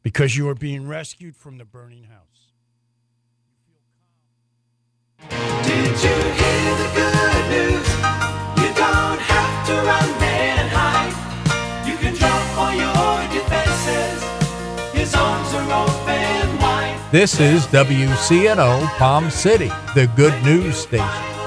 because you are being rescued from the burning house. Did you hear the good news? You don't have to run and hide. You can drop all your defenses. His arms are open wide. This is WCNO Palm City, the good news station.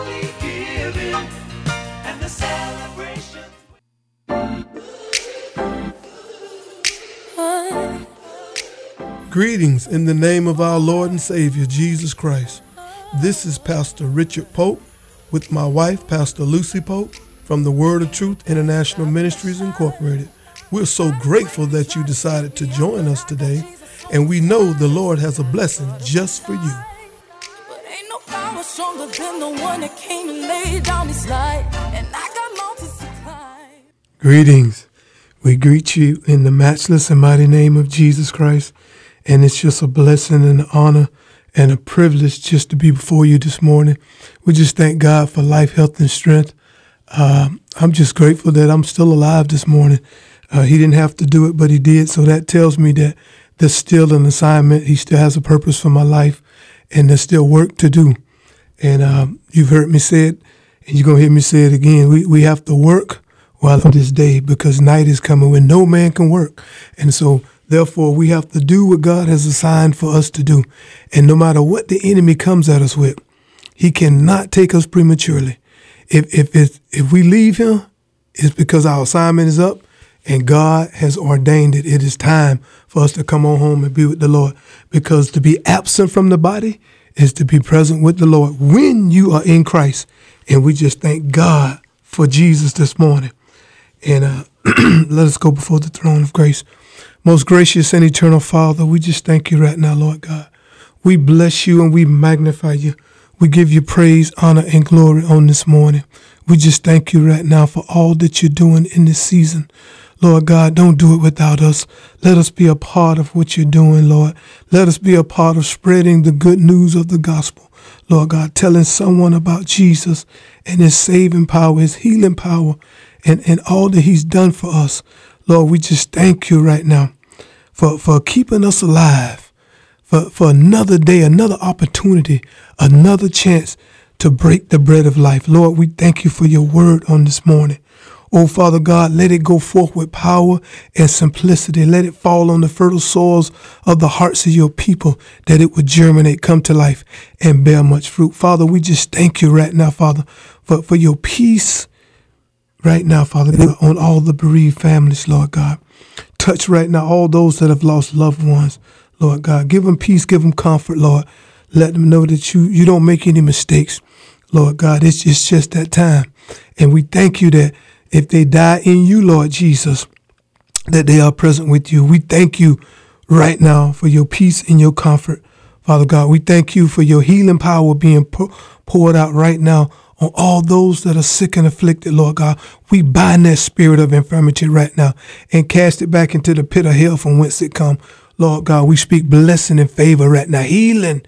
Greetings in the name of our Lord and Savior, Jesus Christ. This is Pastor Richard Pope with my wife, Pastor Lucy Pope, from the Word of Truth International Ministries Incorporated. We're so grateful that you decided to join us today, and we know the Lord has a blessing just for you. But ain't no power stronger than the one that came and laid down his life, and I got mountains to climb. Greetings. We greet you in the matchless and mighty name of Jesus Christ. And it's just a blessing and an honor and a privilege just to be before you this morning. We just thank God for life, health, and strength. I'm just grateful that I'm still alive this morning. He didn't have to do it, but he did. So that tells me that there's still an assignment. He still has a purpose for my life, and there's still work to do. And you've heard me say it, and you're going to hear me say it again. We have to work while on this day, because night is coming when no man can work. And so therefore, we have to do what God has assigned for us to do. And no matter what the enemy comes at us with, he cannot take us prematurely. If we leave him, it's because our assignment is up and God has ordained it. It is time for us to come on home and be with the Lord. Because to be absent from the body is to be present with the Lord when you are in Christ. And we just thank God for Jesus this morning. And let us go before the throne of grace. Most gracious and eternal Father, we just thank you right now, Lord God. We bless you and we magnify you. We give you praise, honor, and glory on this morning. We just thank you right now for all that you're doing in this season. Lord God, don't do it without us. Let us be a part of what you're doing, Lord. Let us be a part of spreading the good news of the gospel. Lord God, telling someone about Jesus and his saving power, his healing power, and all that he's done for us. Lord, we just thank you right now for keeping us alive, for another day, another opportunity, another chance to break the bread of life. Lord, we thank you for your word on this morning. Oh, Father God, let it go forth with power and simplicity. Let it fall on the fertile soils of the hearts of your people, that it would germinate, come to life, and bear much fruit. Father, we just thank you right now, Father, for your peace right now, Father God, on all the bereaved families, Lord God. Touch right now all those that have lost loved ones, Lord God. Give them peace, give them comfort, Lord. Let them know that you don't make any mistakes, Lord God. It's just that time. And we thank you that if they die in you, Lord Jesus, that they are present with you. We thank you right now for your peace and your comfort, Father God. We thank you for your healing power being poured out right now on all those that are sick and afflicted, Lord God. We bind that spirit of infirmity right now and cast it back into the pit of hell from whence it come. Lord God, we speak blessing and favor right now, healing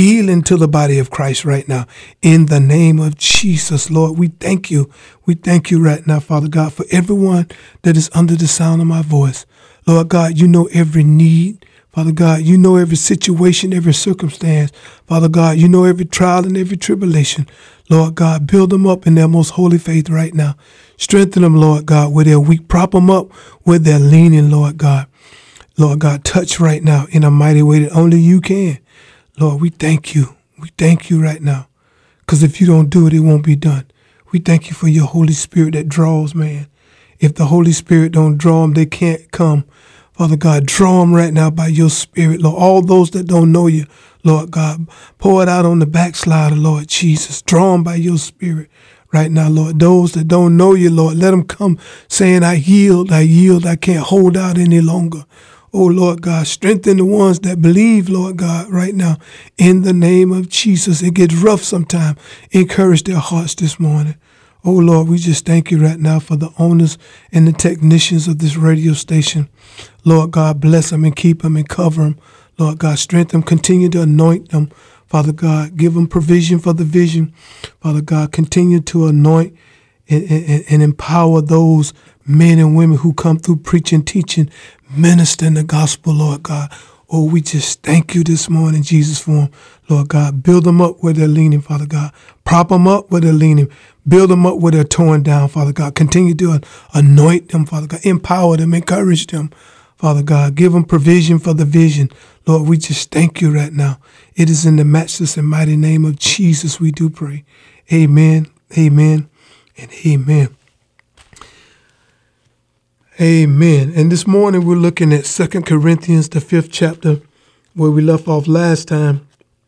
to the body of Christ right now. In the name of Jesus, Lord, we thank you. We thank you right now, Father God, for everyone that is under the sound of my voice. Lord God, you know every need. Father God, you know every situation, every circumstance. Father God, you know every trial and every tribulation. Lord God, build them up in their most holy faith right now. Strengthen them, Lord God, where they're weak. Prop them up where they're leaning, Lord God. Lord God, touch right now in a mighty way that only you can. Lord, we thank you. We thank you right now. Because if you don't do it, it won't be done. We thank you for your Holy Spirit that draws, man. If the Holy Spirit don't draw them, they can't come. Father God, draw them right now by your Spirit, Lord. All those that don't know you, Lord God, pour it out on the backslider, Lord Jesus. Draw them by your Spirit right now, Lord. Those that don't know you, Lord, let them come saying, I yield, I can't hold out any longer. Oh, Lord God, strengthen the ones that believe, Lord God, right now. In the name of Jesus, it gets rough sometimes. Encourage their hearts this morning. Oh, Lord, we just thank you right now for the owners and the technicians of this radio station. Lord God, bless them and keep them and cover them. Lord God, strengthen them, continue to anoint them. Father God, give them provision for the vision. Father God, continue to anoint and empower those men and women who come through preaching, teaching, ministering the gospel, Lord God. Oh, we just thank you this morning, Jesus, for them, Lord God. Build them up where they're leaning, Father God. Prop them up where they're leaning. Build them up where they're torn down, Father God. Continue to anoint them, Father God. Empower them, encourage them, Father God. Give them provision for the vision. Lord, we just thank you right now. It is in the matchless and mighty name of Jesus we do pray. Amen, amen, and amen. Amen. And this morning we're looking at 2 Corinthians, the 5th chapter, where we left off last time.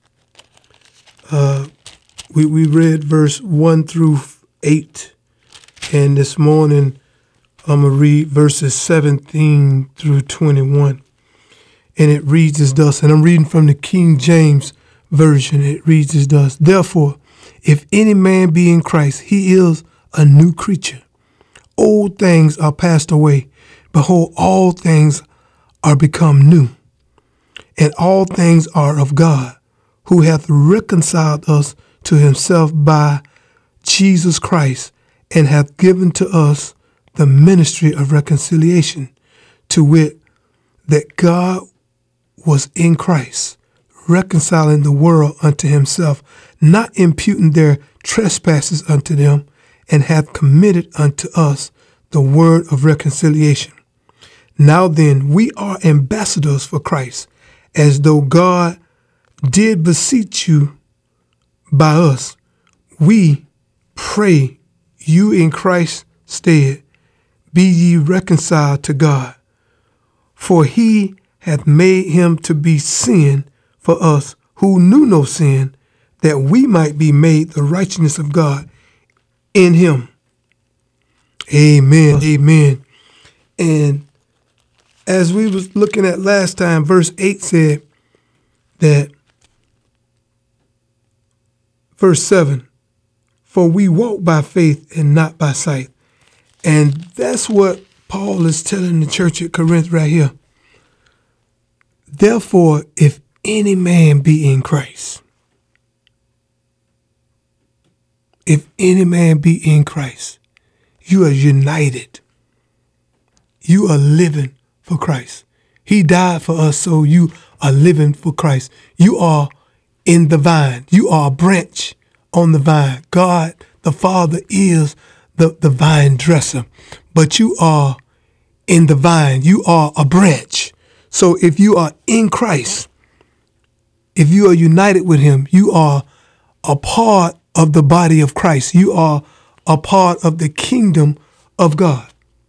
We read verse 1 through 8. And this morning I'm going to read verses 17 through 21. And it reads as thus, and I'm reading from the King James Version. It reads as thus: Therefore, if any man be in Christ, he is a new creature. Old things are passed away. Behold, all things are become new. And all things are of God, who hath reconciled us to himself by Jesus Christ, and hath given to us the ministry of reconciliation, to wit, that God was in Christ, reconciling the world unto himself, not imputing their trespasses unto them, and hath committed unto us the word of reconciliation. Now then, we are ambassadors for Christ, as though God did beseech you by us. We pray you in Christ's stead, be ye reconciled to God. For he hath made him to be sin for us who knew no sin, that we might be made the righteousness of God in him. Amen. Amen. And as we was looking at last time, verse 8 said that, verse 7, for we walk by faith and not by sight. And that's what Paul is telling the church at Corinth right here. Therefore, if any man be in Christ, if any man be in Christ, you are united. You are living for Christ. He died for us, so you are living for Christ. You are in the vine. You are a branch on the vine. God, the Father, is the vine dresser, but you are in the vine. You are a branch. So if you are in Christ, if you are united with him, you are a part of the body of Christ. You are a part of the kingdom of God.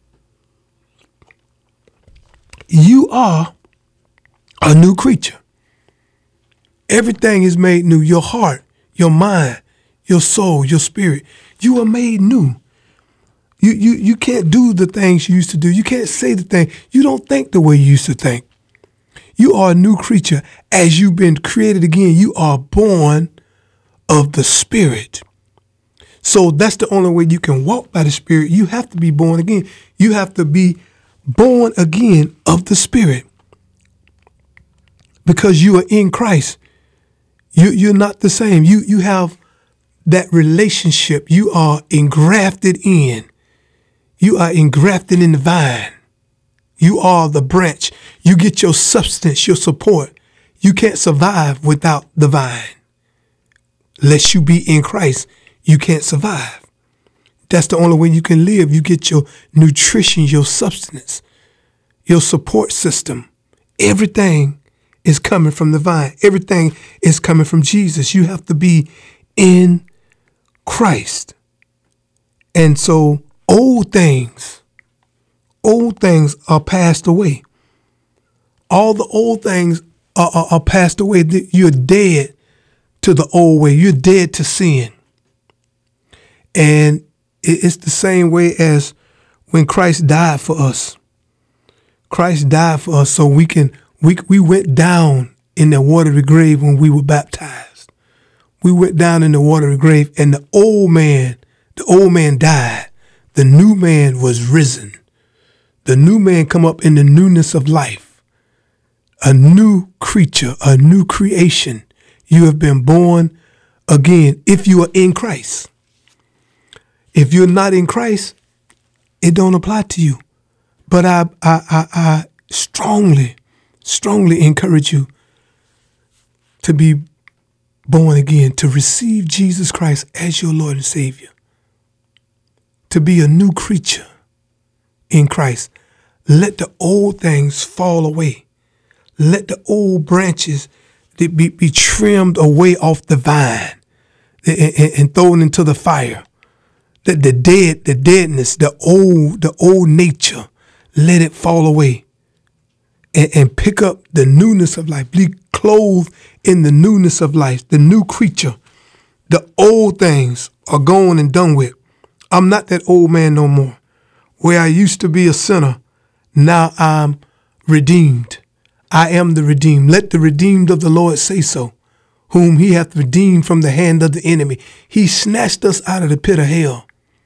You are a new creature. Everything is made new. Your heart, your mind, your soul, your spirit. You are made new. You can't do the things you used to do. You can't say the thing. You don't think the way you used to think. You are a new creature. As you've been created again, you are born of the Spirit. So that's the only way you can walk by the Spirit. You have to be born again. You have to be born again of the Spirit. Because you are in Christ. You're not the same. You have that relationship. You are engrafted in. You are engrafted in the vine. You are the branch. You get your substance, your support. You can't survive without the vine. Unless you be in Christ, you can't survive. That's the only way you can live. You get your nutrition, your substance, your support system. Everything is coming from the vine. Everything is coming from Jesus. You have to be in Christ. And so old things are passed away. All the old things are passed away. You're dead to the old way. You're dead to sin. And it's the same way as when Christ died for us. Christ died for us so we went down in the watery grave when we were baptized. We went down in the watery grave, and the old man died. The new man was risen. The new man come up in the newness of life. A new creature, a new creation. You have been born again if you are in Christ. If you're not in Christ, it don't apply to you. But I strongly, strongly encourage you to be born again, to receive Jesus Christ as your Lord and Savior, to be a new creature in Christ. Let the old things fall away. Let the old branches be trimmed away off the vine and thrown into the fire. The deadness, the old nature, let it fall away and pick up the newness of life. Be clothed in the newness of life, the new creature. The old things are gone and done with. I'm not that old man no more. Where I used to be a sinner, now I'm redeemed. I am the redeemed. Let the redeemed of the Lord say so, whom he hath redeemed from the hand of the enemy. He snatched us out of the pit of hell.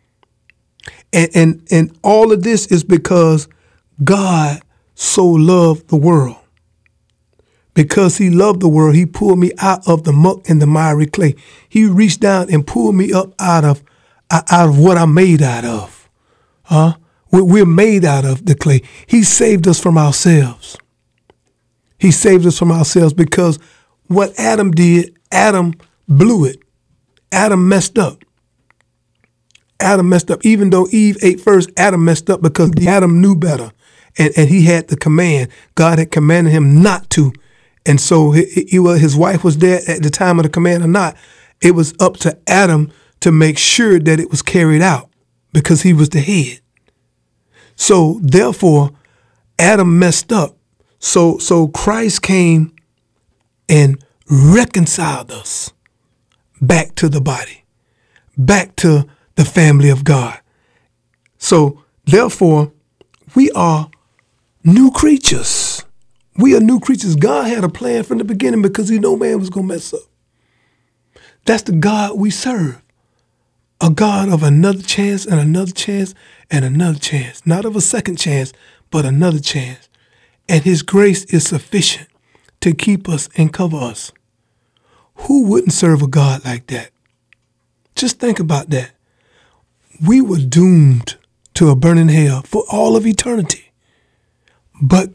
And all of this is because God so loved the world. Because he loved the world, he pulled me out of the muck and the miry clay. He reached down and pulled me up out of what I'm made out of. We're made out of the clay. He saved us from ourselves. He saved us from ourselves because what Adam did, Adam blew it. Adam messed up. Adam messed up. Even though Eve ate first, Adam messed up because Adam knew better. And he had the command. God had commanded him not to. And so his wife was there at the time of the command or not. It was up to Adam to make sure that it was carried out because he was the head. So therefore, Adam messed up. So Christ came and reconciled us back to the body, back to the family of God. So therefore, we are new creatures. We are new creatures. God had a plan from the beginning because he knew man was going to mess up. That's the God we serve. A God of another chance and another chance and another chance. Not of a second chance, but another chance. And his grace is sufficient to keep us and cover us. Who wouldn't serve a God like that? Just think about that. We were doomed to a burning hell for all of eternity. But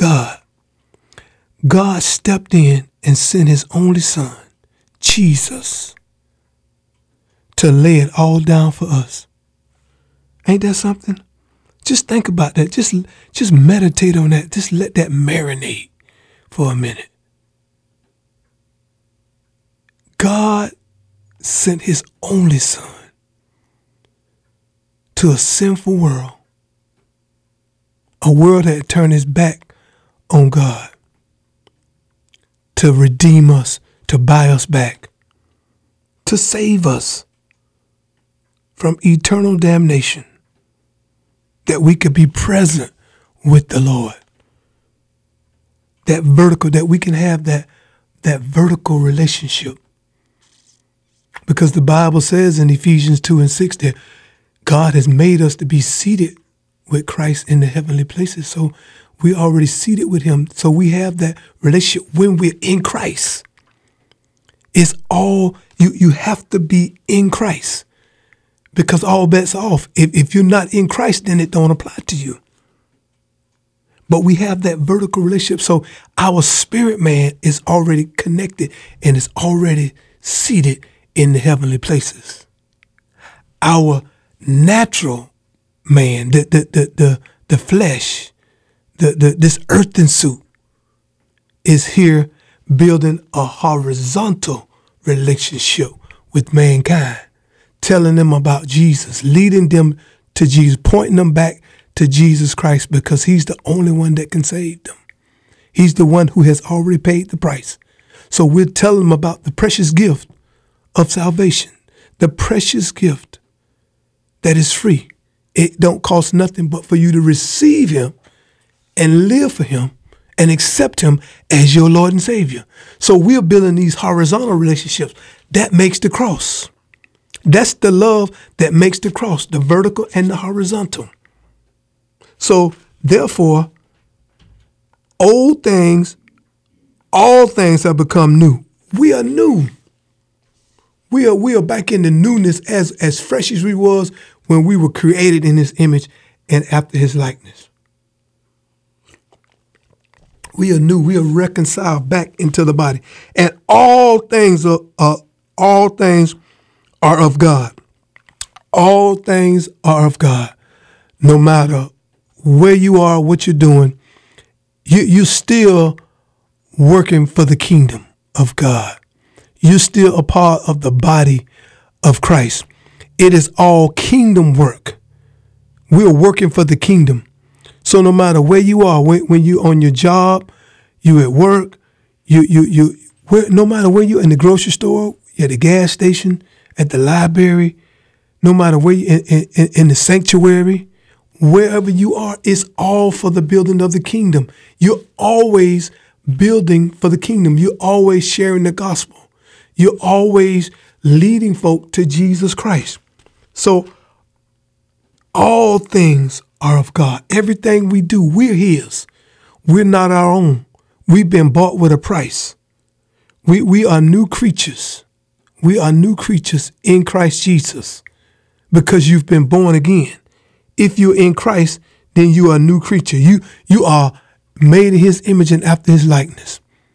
God stepped in and sent his only son, Jesus, to lay it all down for us. Ain't that something? Just think about that. Just meditate on that. Just let that marinate for a minute. God sent his only son to a sinful world, a world that had turned its back on God, to redeem us, to buy us back, to save us from eternal damnation, that we could be present with the Lord. That we can have that vertical relationship. Because the Bible says in Ephesians 2:6 that God has made us to be seated with Christ in the heavenly places. So we're already seated with him. So we have that relationship when we're in Christ. It's all, you have to be in Christ. Because all bets are off. If you're not in Christ, then it don't apply to you. But we have that vertical relationship. So our spirit man is already connected and is already seated in the heavenly places. Our natural man, the flesh, this earthen suit is here building a horizontal relationship with mankind. Telling them about Jesus, leading them to Jesus, pointing them back to Jesus Christ because he's the only one that can save them. He's the one who has already paid the price. So we're telling them about the precious gift of salvation, the precious gift that is free. It don't cost nothing but for you to receive him and live for him and accept him as your Lord and Savior. So we're building these horizontal relationships. That makes the cross. That's the love that makes the cross, the vertical and the horizontal. So therefore, all things have become new. We are new. We are back in the newness as fresh as we was when we were created in his image and after his likeness. We are new. We are reconciled back into the body. And all things are of God. All things are of God. No matter where you are, what you're doing, you're still working for the kingdom of God. You're still a part of the body of Christ. It is all kingdom work. We're working for the kingdom. So no matter where you are, when you're on your job, you at work, no matter where you're in the grocery store, at the gas station, at the library, no matter where you in the sanctuary, wherever you are, it's all for the building of the kingdom. You're always building for the kingdom. You're always sharing the gospel. You're always leading folk to Jesus Christ. So all things are of God. Everything we do, we're His. We're not our own. We've been bought with a price. We are new creatures. We are new creatures in Christ Jesus because you've been born again. If you're in Christ, then you are a new creature. You are made in His image and after His likeness.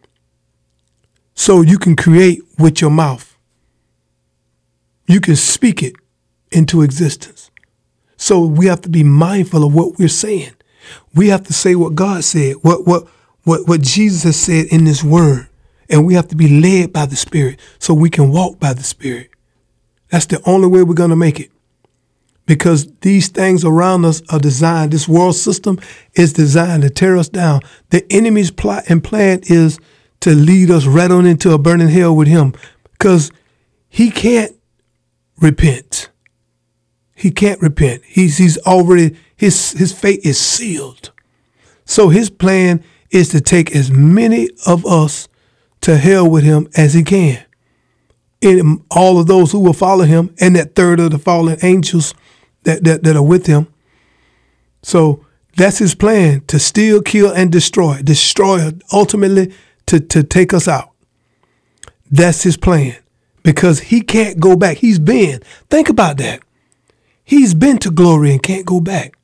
So you can create with your mouth. You can speak it into existence. So we have to be mindful of what we're saying. We have to say what God said, what Jesus has said in this word. And we have to be led by the Spirit so we can walk by the Spirit. That's the only way we're going to make it. Because these things around us are designed, this world system is designed to tear us down. The enemy's plot and plan is to lead us right on into a burning hell with him because he can't repent. He can't repent. He's already, his fate is sealed. So his plan is to take as many of us to hell with him as he can. And all of those who will follow him and that third of the fallen angels that are with him. So that's his plan, to steal, kill, and destroy. Destroy, ultimately to take us out. That's his plan because he can't go back. He's been. Think about that. He's been to glory and can't go back.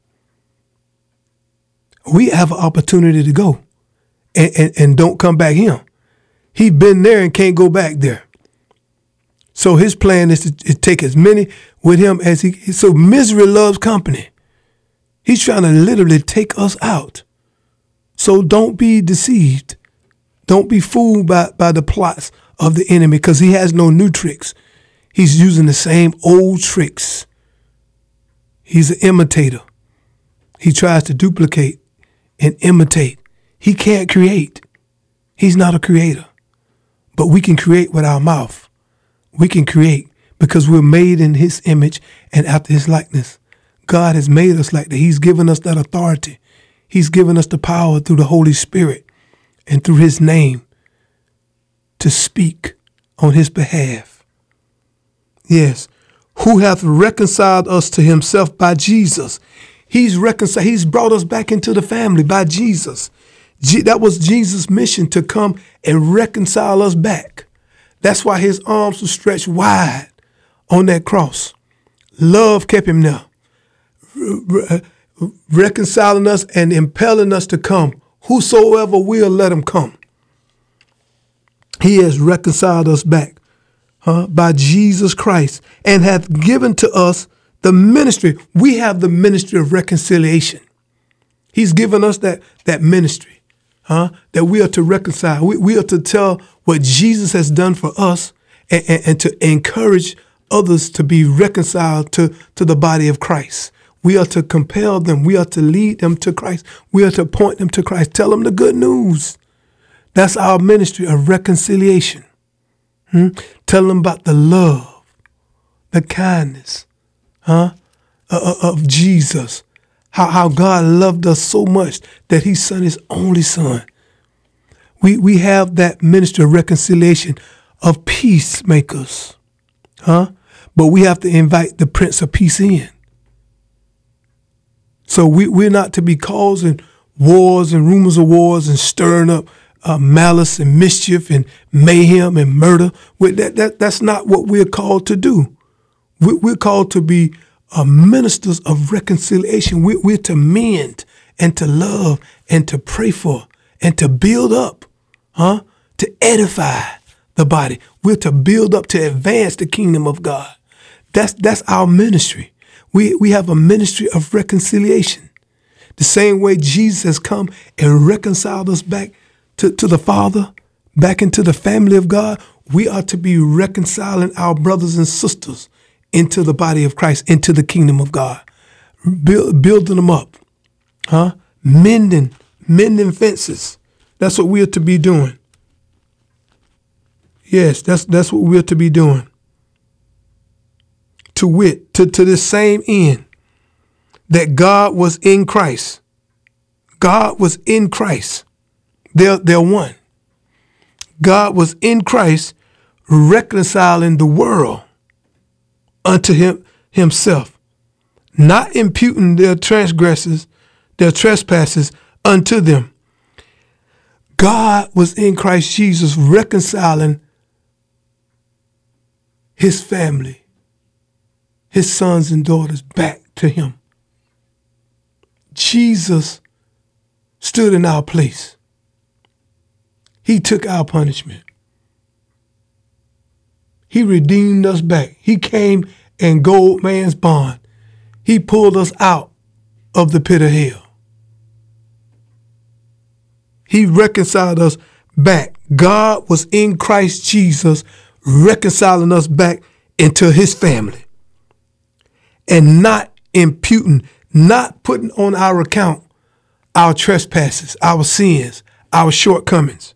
We have an opportunity to go and don't come back him. He's been there and can't go back there. So his plan is to take as many with him as he. So misery loves company. He's trying to literally take us out. So don't be deceived. Don't be fooled by the plots of the enemy because he has no new tricks. He's using the same old tricks. He's an imitator. He tries to duplicate and imitate. He can't create. He's not a creator. But we can create with our mouth. We can create because we're made in his image and after his likeness. God has made us like that. He's given us that authority. He's given us the power through the Holy Spirit and through his name to speak on his behalf. Yes. Who hath reconciled us to himself by Jesus. He's reconciled. He's brought us back into the family by Jesus. That was Jesus' mission, to come and reconcile us back. That's why his arms were stretched wide on that cross. Love kept him there, reconciling us and impelling us to come. Whosoever will, let him come. He has reconciled us back by Jesus Christ and hath given to us the ministry. We have the ministry of reconciliation. He's given us that ministry. That we are to reconcile. We are to tell what Jesus has done for us and to encourage others to be reconciled to the body of Christ. We are to compel them. We are to lead them to Christ. We are to point them to Christ. Tell them the good news. That's our ministry of reconciliation. Tell them about the love, the kindness of Jesus. How God loved us so much that he sent his only son. We have that ministry of reconciliation, of peacemakers. But we have to invite the Prince of Peace in. So we're not to be causing wars and rumors of wars and stirring up malice and mischief and mayhem and murder. That's not what we're called to do. We're called to be ministers of reconciliation. We're to mend and to love and to pray for and to build up, to edify the body. We're to build up, to advance the kingdom of God. That's our ministry. We have a ministry of reconciliation. The same way Jesus has come and reconciled us back to the Father, back into the family of God, we are to be reconciling our brothers and sisters into the body of Christ, into the kingdom of God, building them up, mending fences. That's what we are to be doing. Yes, that's what we're to be doing. To wit, to the same end, that God was in Christ. God was in Christ. They're one. God was in Christ, reconciling the world unto himself, not imputing their trespasses unto them. God was in Christ Jesus, reconciling his family, his sons and daughters back to him. Jesus stood in our place. He took our punishment. He redeemed us back. He came in gold man's bond. He pulled us out of the pit of hell. He reconciled us back. God was in Christ Jesus, reconciling us back into his family and not imputing, not putting on our account our trespasses, our sins, our shortcomings,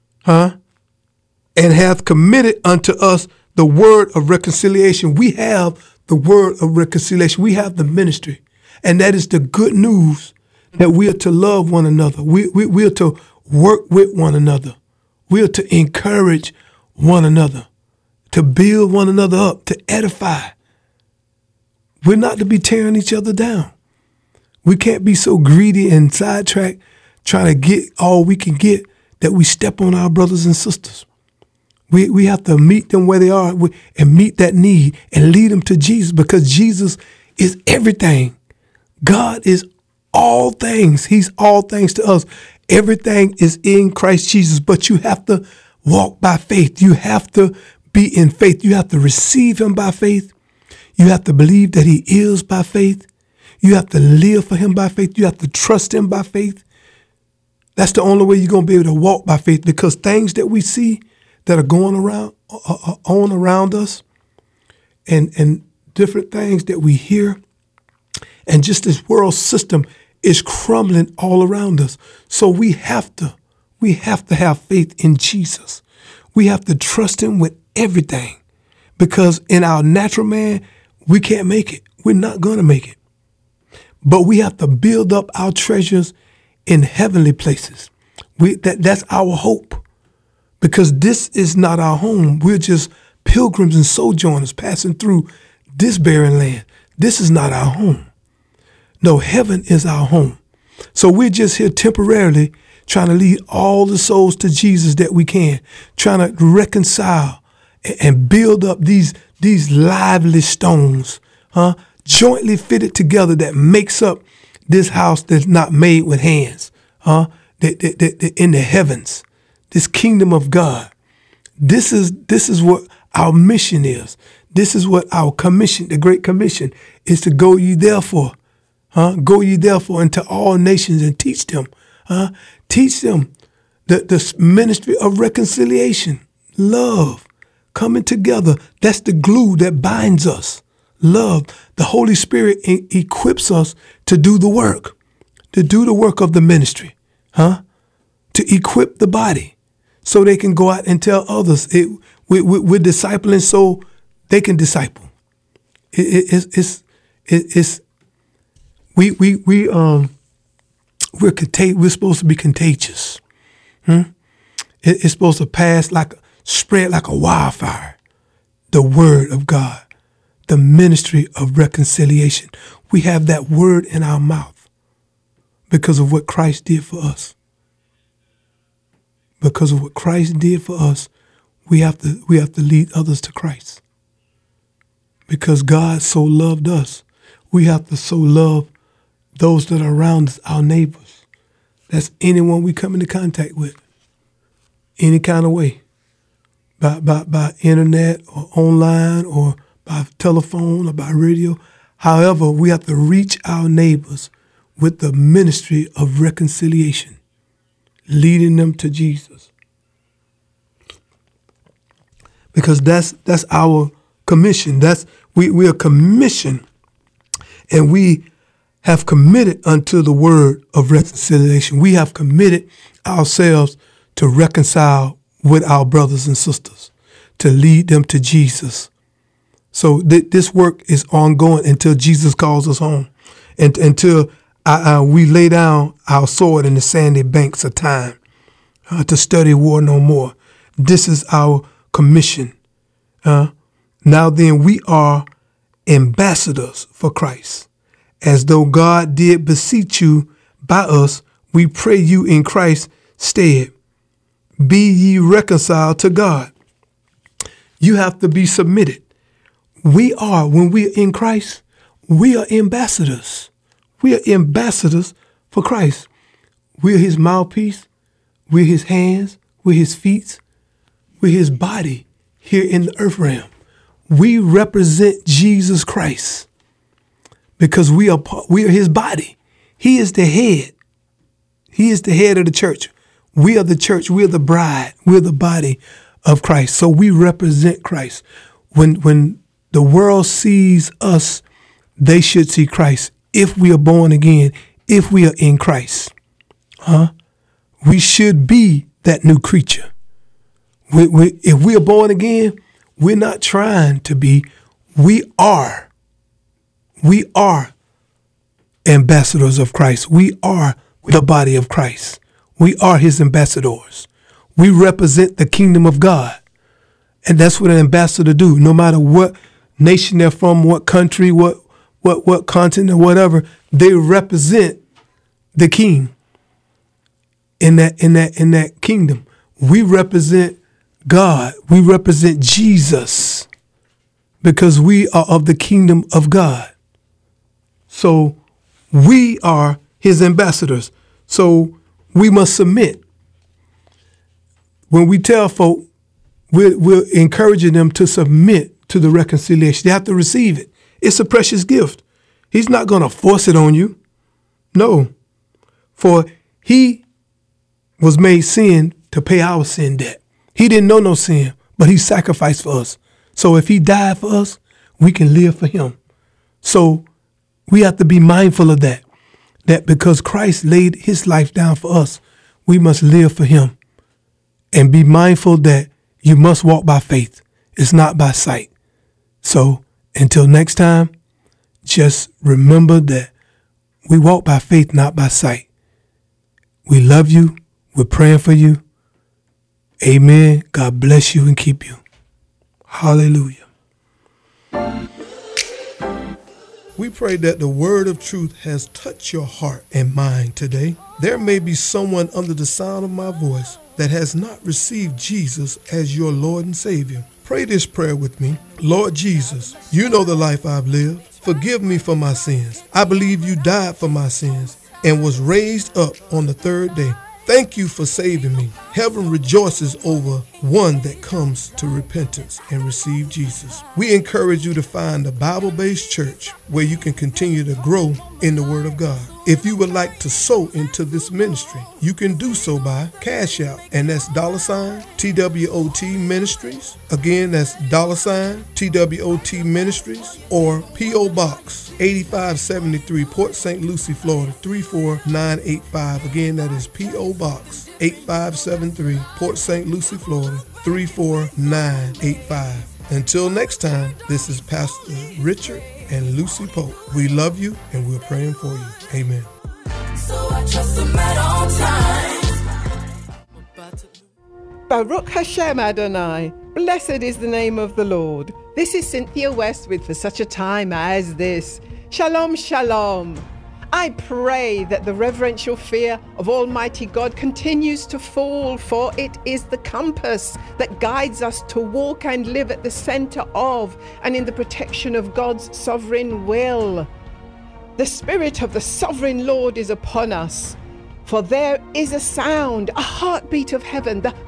and hath committed unto us the word of reconciliation. We have the word of reconciliation. We have the ministry, and that is the good news that we are to love one another. We are to work with one another. We are to encourage one another, to build one another up, to edify. We're not to be tearing each other down. We can't be so greedy and sidetracked trying to get all we can get that we step on our brothers and sisters. We have to meet them where they are and meet that need and lead them to Jesus, because Jesus is everything. God is all things. He's all things to us. Everything is in Christ Jesus, but you have to walk by faith. You have to be in faith. You have to receive him by faith. You have to believe that he is by faith. You have to live for him by faith. You have to trust him by faith. That's the only way you're going to be able to walk by faith, because things that we see that are going on around us, and different things that we hear, and just this world system is crumbling all around us. So we have to have faith in Jesus. We have to trust him with everything, because in our natural man, we can't make it. We're not going to make it. But we have to build up our treasures in heavenly places. That's our hope, because this is not our home. We're just pilgrims and sojourners passing through this barren land. This is not our home. No, heaven is our home. So we're just here temporarily trying to lead all the souls to Jesus that we can, trying to reconcile and build up these lively stones, jointly fitted together, that makes up this house that's not made with hands, that in the heavens, this kingdom of God. This is what our mission is. This is what our commission, the Great Commission, is to go ye therefore. Go ye therefore into all nations and teach them. Teach them the ministry of reconciliation, love, coming together. That's the glue that binds us. Love. The Holy Spirit equips us to do the work of the ministry, to equip the body so they can go out and tell others. We're discipling so they can disciple. We're supposed to be contagious. It's supposed to spread like a wildfire. The word of God, the ministry of reconciliation. We have that word in our mouth because of what Christ did for us. Because of what Christ did for us, we have to lead others to Christ. Because God so loved us, we have to so love those that are around us, our neighbors, That's anyone we come into contact with, any kind of way, by internet or online or by telephone or by radio. However, we have to reach our neighbors with the ministry of reconciliation, leading them to Jesus. Because that's our commission. We are commissioned, and we have committed unto the word of reconciliation. We have committed ourselves to reconcile with our brothers and sisters, to lead them to Jesus. So this work is ongoing until Jesus calls us home, and until we lay down our sword in the sandy banks of time to study war no more. This is our commission. Now then, we are ambassadors for Christ. As though God did beseech you by us, we pray you in Christ's stead. Be ye reconciled to God. You have to be submitted. When we are in Christ, we are ambassadors. We are ambassadors for Christ. We're his mouthpiece. We're his hands. We're his feet. We're his body here in the earth realm. We represent Jesus Christ because we are his body. He is the head. He is the head of the church. We are the church. We are the bride. We're the body of Christ. So we represent Christ. When the world sees us, they should see Christ. If we are born again, if we are in Christ, we should be that new creature. If we are born again, we're not trying to be. We are ambassadors of Christ. We are the body of Christ. We are his ambassadors. We represent the kingdom of God. And that's what an ambassador do. No matter what nation they're from, what country, what continent, or whatever, they represent the king in that kingdom. We represent God. We represent Jesus because we are of the kingdom of God. So we are his ambassadors. So we must submit. When we tell folk, we're encouraging them to submit to the reconciliation. They have to receive it. It's a precious gift. He's not going to force it on you. No. For he was made sin to pay our sin debt. He didn't know no sin, but he sacrificed for us. So if he died for us, we can live for him. So we have to be mindful of that because Christ laid his life down for us, we must live for him. And be mindful that you must walk by faith. It's not by sight. So until next time, just remember that we walk by faith, not by sight. We love you. We're praying for you. Amen. God bless you and keep you. Hallelujah. We pray that the word of truth has touched your heart and mind today. There may be someone under the sound of my voice that has not received Jesus as your Lord and Savior. Pray this prayer with me. Lord Jesus, you know the life I've lived. Forgive me for my sins. I believe you died for my sins and was raised up on the third day. Thank you for saving me. Heaven rejoices over one that comes to repentance and receive Jesus. We encourage you to find a Bible-based church where you can continue to grow in the Word of God. If you would like to sow into this ministry, you can do so by Cash App, and that's $TWOT Ministries. Again, that's $TWOT Ministries, or P.O. Box 8573, Port St. Lucie, Florida 34985. Again, that is P.O. Box 8573, Port St. Lucie, Florida 34985. Until next time, this is Pastor Richard and Lucy Pope. We love you and we're praying for you. Amen. So I trust him at all times. Baruch Hashem Adonai. Blessed is the name of the Lord. This is Cynthia West with For Such a Time as This. Shalom, shalom. I pray that the reverential fear of Almighty God continues to fall, for it is the compass that guides us to walk and live at the center of and in the protection of God's sovereign will. The Spirit of the Sovereign Lord is upon us, For there is a sound, a heartbeat of heaven, the